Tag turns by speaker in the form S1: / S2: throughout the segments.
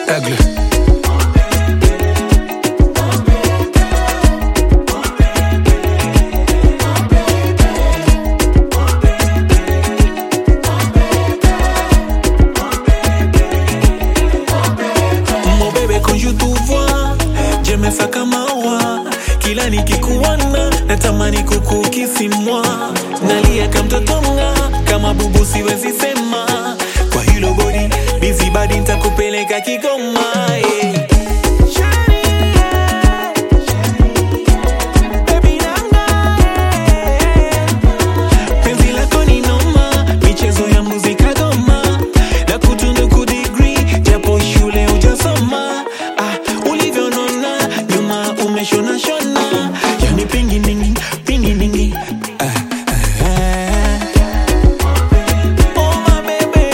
S1: Aigle.
S2: Mon bébé quand je te vois, j'aime ça kama wa. Kila nikikuona natamani kukukisi mwa. Nalia kama mtoto kama bubu siwezi sema. Kwa hilo body, busy body nitakupeleka Kigoma. Shona shona, yani pingi ningi, pingi ningi. Oh my baby,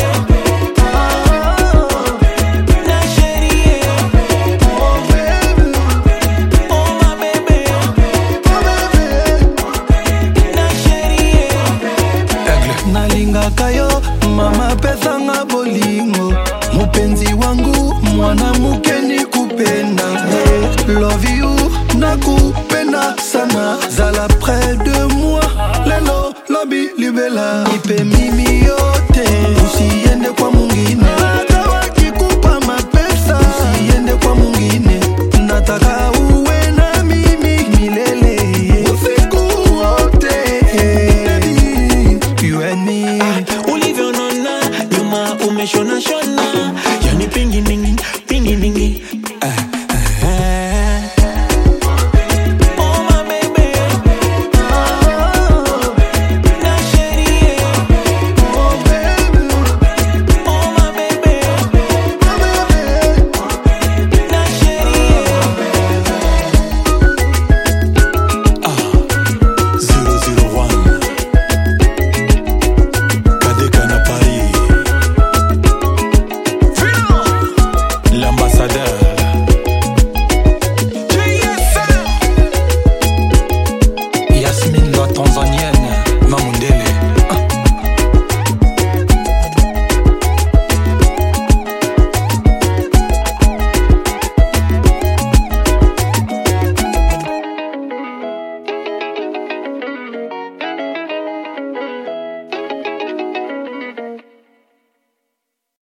S2: na chérie. Oh baby, oh my baby, na chérie.
S1: Aigle.
S3: Nalinga kayo, mama pesa nga bolingo. Mupenzi wangu, mwana mukeni kupenda. Love you, nakupenda sana. Zala près de moi, lelo lobi libela. Ipe mimi yote, usiende kwa mwingine. Hata wakikupa mapesa, usiende kwa mwingine. Nataka uwe na mimi milele, usiku wote. Baby, you and me.
S2: Ulivyonona, nyuma umeshona shona. Yani pingi ningi, pingi ningi.